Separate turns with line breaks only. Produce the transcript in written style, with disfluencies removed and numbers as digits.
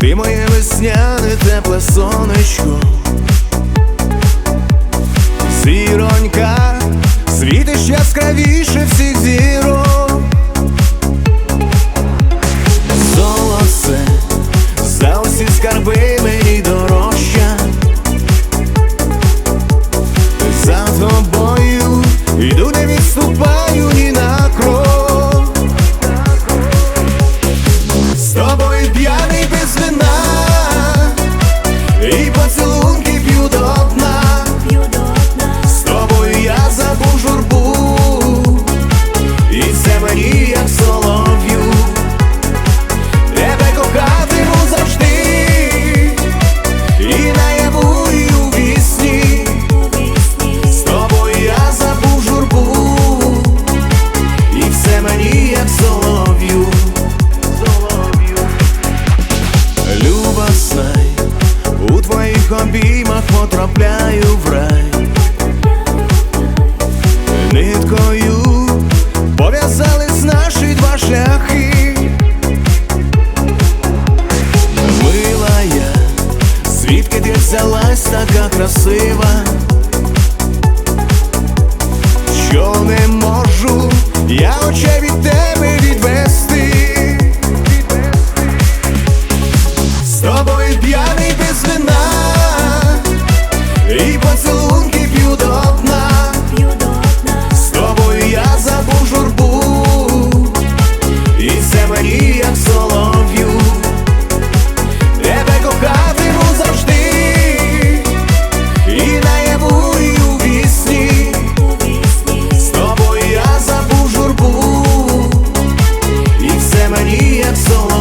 Ти моє весняне тепле сонечко, зіронька, світиш яскравіше всіх зірок. Золоце, за усі скарби мені дорожча. За тобою йду, не відступаю ні на крок. З тобою п'яний без вина, і поцілунки п'ю до дна. З тобою я забув журбу, і це мені як солов'ю. Тебе кохатиму завжди, і наяву, і у вісні. З тобою я забув журбу, і все мені як солов'ю. Люба, знай, у твоїх обіймах потрапляю в рай. Ниткою пов'язались наші два шляхи. Милая, звідки ти взялась така красива, що не можу я очей від тебе відвести. З тобою п'яний без вина, і поцілунки п'ю до дна. З тобою я забув журбу, і це мені як солов'ю. Тебе кохатиму завжди, і наяву, і у вісні. З тобою я забув журбу, і все мені як солов'ю.